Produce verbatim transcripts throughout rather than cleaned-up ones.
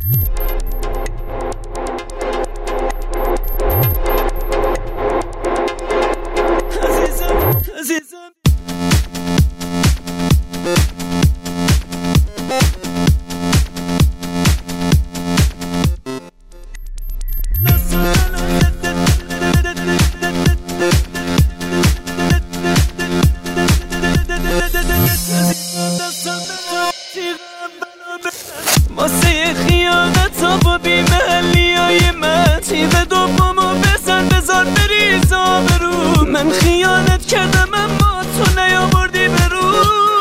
واسه خیانت ها با بیمحلی های من تیغ دومو بزن بذار بریز آبرو. من خیانت کردم اما تو نیاوردی برو.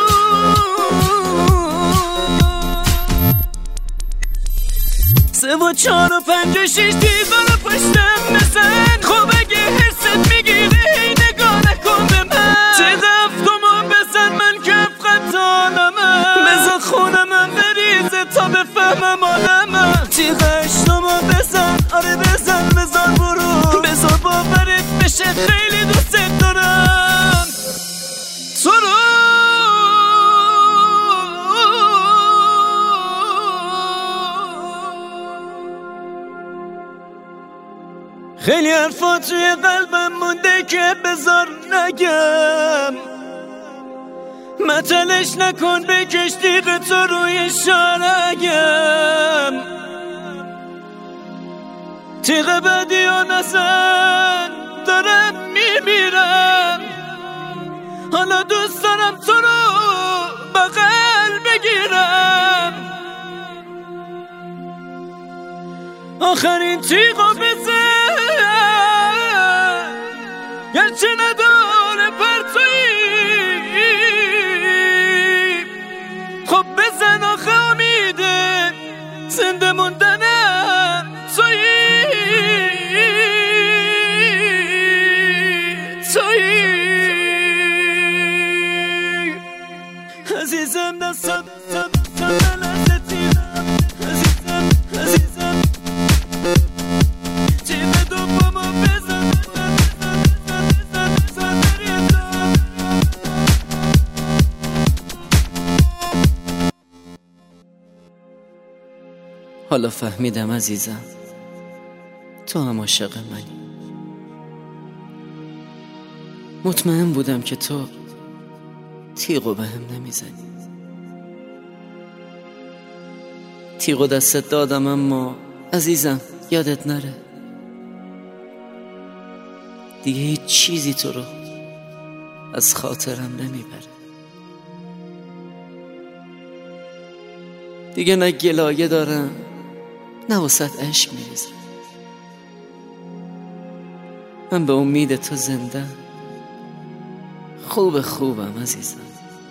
سه و چار و پنج و شیش دیوار پشتم بزن. خب اگه حست میگیره هی نگاه نکن به من. تیغ هفتمو بزن من کف قطانمم. بزن خونمم بریزه تا بفهمم آدمم. تیغ هشتمو بزن آره بزن بزار برو. بزار باورت بشه خیلی دوست دارم تو رو. خیلی حرفا توی قلبم مونده که بذار نگم. متلش نکن بکش تیغ تو روی شارگم. تیغ بدی و نزن دارم میمیرم. حالا دوست دارم تو رو بغل بگیرم. آخرین تیغو بزن گرچه نداره پرتویی. خب بزن آخه امیده زنده موندنم تویی تویی. عزیزم دستم دستم دستم لحظه تیرم. عزیزم عزیزم تیغ دومو بزن بزن بزن بزن بزن. حالا فهمیدم عزیزم تو هم عاشق منی. مطمئن بودم که تو تیغو به هم نمیزنی. تیغو دستت دادم اما عزیزم یادت نره دیگه هیچ چیزی تو رو از خاطرم نمیبره. دیگه نه گلایه دارم نه واسط عشق میریزم. من به امید تو زنده خوب خوبم عزیزم.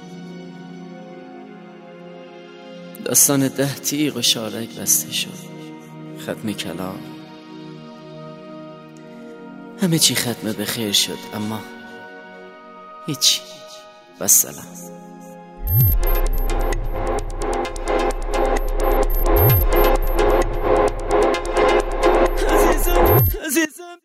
داستان ده تیغ و شارک بسته شد. ختم کلام همه چی ختم به خیر شد اما هیچی. والسلام. عزیزم عزیزم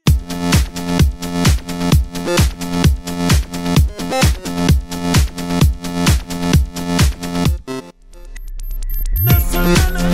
نصر